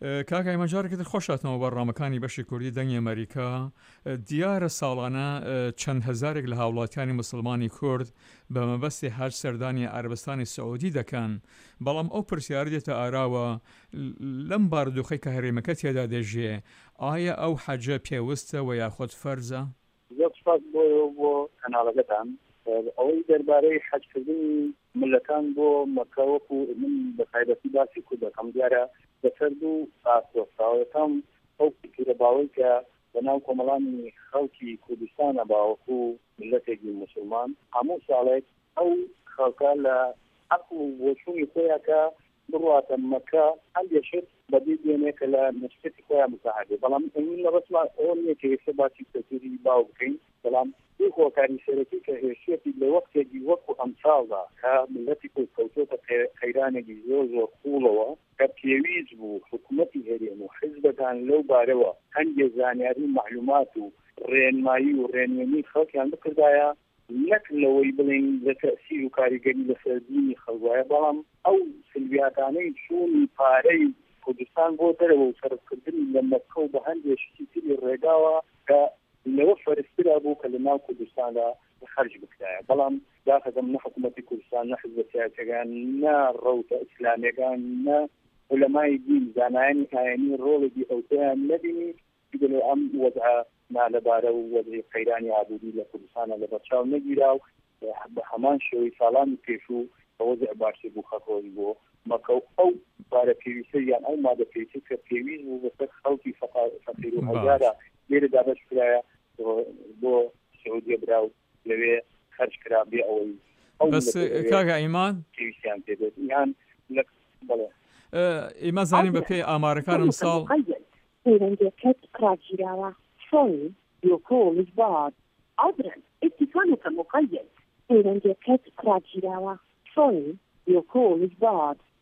کاکای مەجارێکتر خۆشاتنەوە بەڕامەکانی بەشی کوردی دەنگی ئەمریکا دیارە ساڵانە چەند هەزارێک لە هاوڵاتیانی مسلمانی کورد بە مەبەستی هەر سەردانی عەربستانی سعودی دەکەن، بەڵام ئەو پرسیارە دێتە ئاراوە لەم بارودۆخەی کە هەرێمەکە تێدا دەژێ ئایا ئەو حەجە پێویستە و یاخود فەرزە؟ زۆر سپاس بۆ کەناڵەکەتان. ئەوەی دەربارەی حەجکردنی ملەکان بۆ مەکە وەکو من بە تایبەتی باسی کورد دەکەم دیارە بەسەرد و ئاسۆساوەکەم ئەو فکرە باوەی کە بەناو کۆمەڵانی خەڵکی کوردستانە باوەکو ملەتێکی مسلمان هەموو ساڵێک ئەو خەڵکە لە عەقڵ و بۆچوونی خۆیانکە بڕواتە مەکە هەندێشت بەدی دێنێ کە لە مەسجدی خۆیان مساعدێ، بەڵام ئەمین لە بەسما ئەوە نییە کە ئێستا باسی کەلتوری باو بکەین، بەڵام دوو هۆکاری سەرەکی کە هێشتێتی لە وەختێکی وەکو ئەمساڵدا کە ملەتی کورد کەوتۆتە قەیرانێکی زۆر خوڵەوە کە پێویست بوو حکوومەتی هەرێم و حیزبەکان لەو بارەوە هەندێک زانیاری معلومات و ڕێنمایی و ڕێنمێنی خەڵکیان بکردایە، نەک لەوەی بڵین لە تەسیر و کاریگەری لەسەر دینی خەڵکوایە، بەڵام ئەو سلبیاتانەی چوونی پارەی کوردستان بۆ دەرەوە و سەرکردنی لە مەکە و بە هەندێشتی تری ڕێگاوە کە لەوە فەرسترا بوو کە لە ناو کوردستاندا خەرج بکرایە، بەڵام داخەکەم نە حکوومەتی کوردستان نە حیزبە سیاسیەکان نە ڕەوتە ئیسلامیەکان نە عولەمای دین زانایانی ئایینی ڕۆڵێکی ئەوتەیان نەبینی لە ئەم وەزعە نالەبارە و وەزعی قەیرانی ئابوودی لە کوردستانە لە بەرچاو نەگیرا و بە هەمان شێوەی ساڵانی پێشوو بە وەزع باشی بوو خەڵکی بۆ مەکە و ئەو بارە پێویستە یان ئەو مادە پێویستە کە پێویست بوو بەسەر خەڵکی فەقیر و هەژارە لێرە دابەش کرایە بۆ سعودیە براو لەوێ خەرج کرا بێ ئەوەی بەس کاکە ئیمان پێویستیان پێدێت یان بەڵێ ئێمە زانین بە پێی ئامارەکانم ساڵ پەیوەندیەکەت کراگیراوە sorry your call is barred عذرا اتصالك مقيد پەیوەندیەکەت کراگیراوە sorry your call is barred